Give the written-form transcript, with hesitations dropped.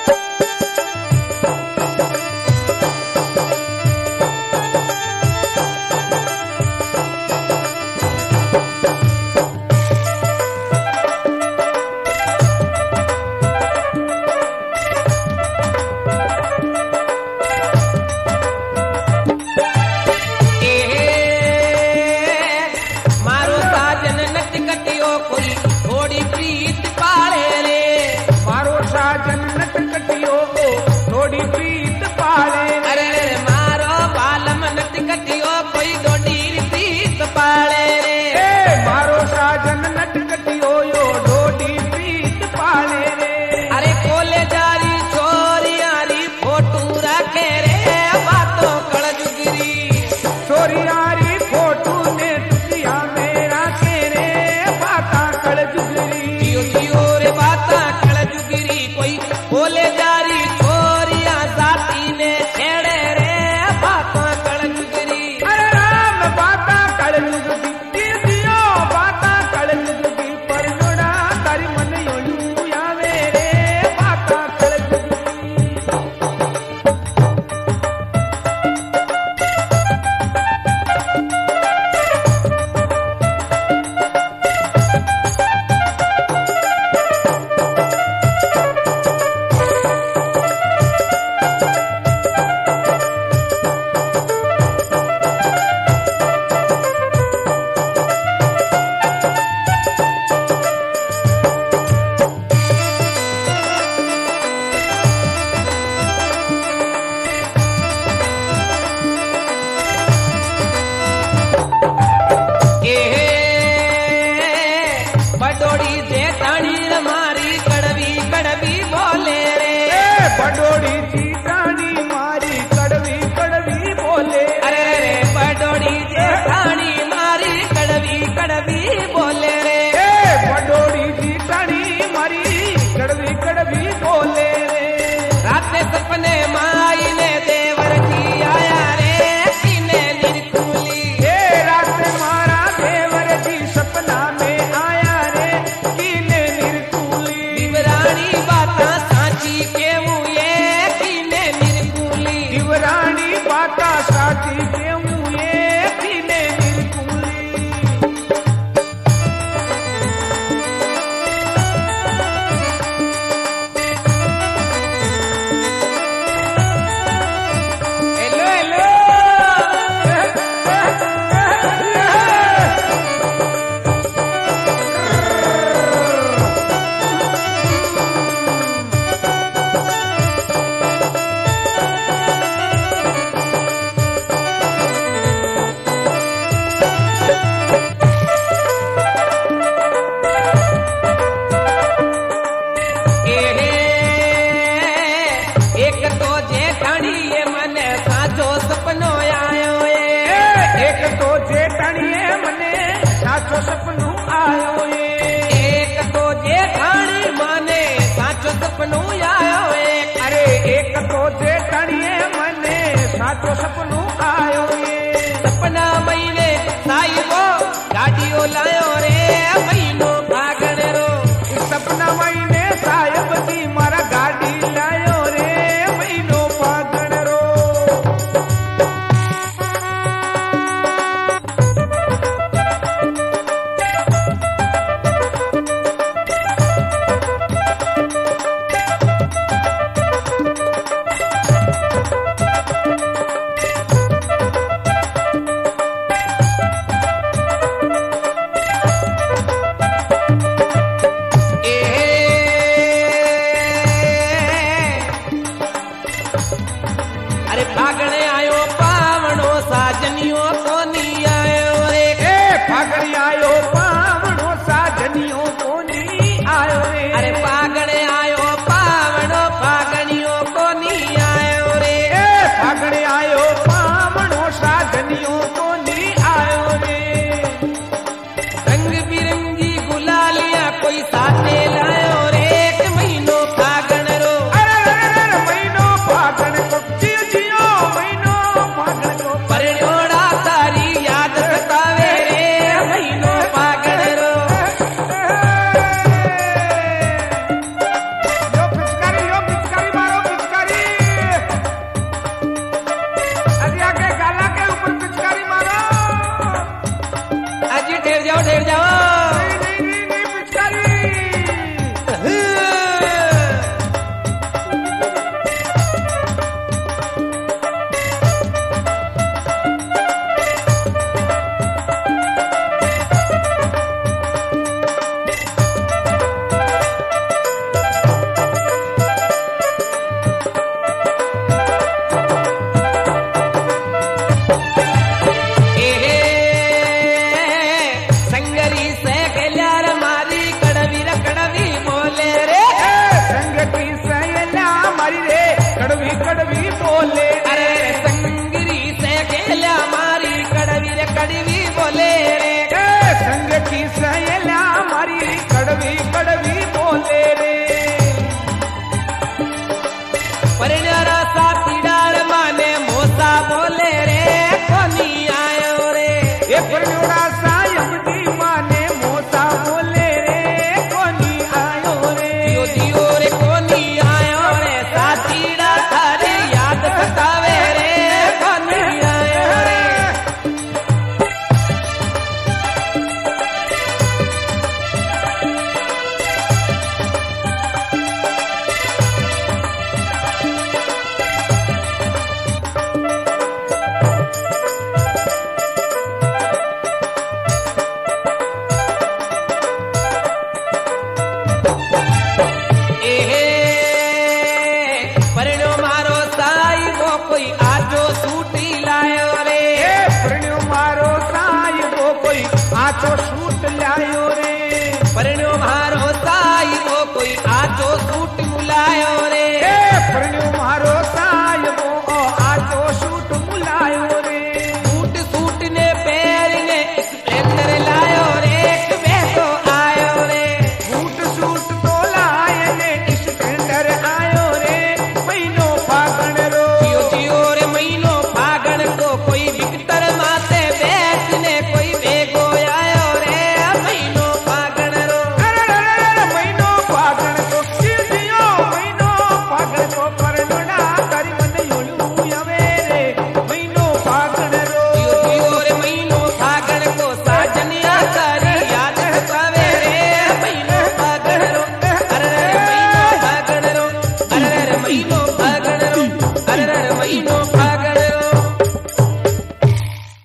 बडोड़ी जेठानी मारी कड़वी कड़वी बोले। अरे रे बडोड़ी जेठानी मारी कड़वी कड़वी बोले रे। बडोड़ी जेठानी मारी कड़वी कड़वी बोले रे। रात सपने माई ने देवर जी आया रे सीने निर्कुली। रात मारा देवर जी सपना में आया रे कीने निर्कुली। दिवरानी बाता साची केवू ये कीने निर्कुली। दिवरानी बाता साची केवू ये कीने निर्कुली। हेलो हेलो एक तो जेठानी ये मने साचो सपनो आयो ये। एक तो जेठानी मने साचो सपनू आयो ये। एक तो जेठानी माने साचो सपनो आयो ये। अरे एक तो जेठानी मने साचो सपनू आयो ये। सपना महीने साहिबो गाड़ियो लायो रे महीनो भागण रो। सपना महीने साहेब जी मारा गाड़ी लायो रे महीनो पागण रो।